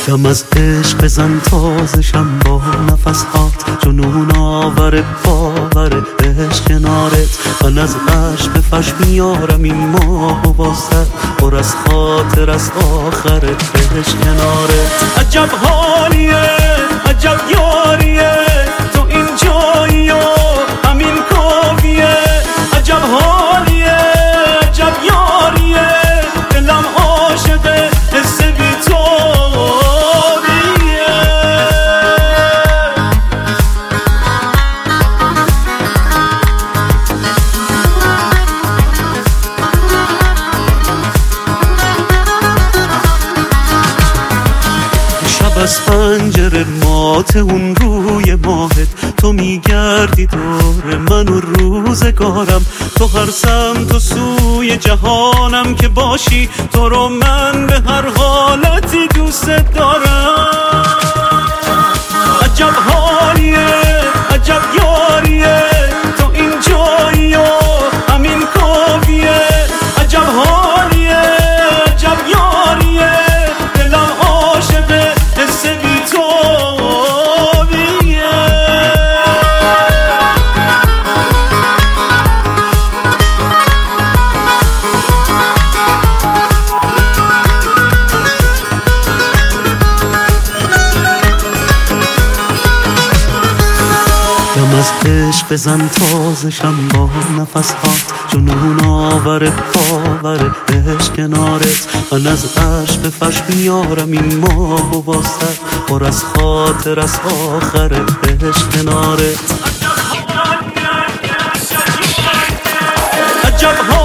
دم از عشق بزن تازشم با نفسات، جنون آور باور عشق کنارت. من از عشق فش میارم این ماه و واسه پر از خاطر از آخرت عشق کنارت. عجب حالیه عجب یاریه تو این جایی و همین کافیه. عجب حالیه عجب یاریه دلم عاشقه حس بی تو. از پنجره مات اون روی ماهت تو میگردی دور من و روزگارم. تو هر سمت و سوی جهانم که باشی تو رو من به هر حالتی دوست دارم. عجب حالیه عجب یاریه تو این جایی و همین کافیه. عجب حالیه عجب یاریه دلم عاشقه حس بی تو بیه. دم از عشق بزن تازشم با نفسات، جنون آور باور عشق کنارت. من از عشق فش میارم این ماه و واسه پر از خاطر از آخر عشق کنارت. عجب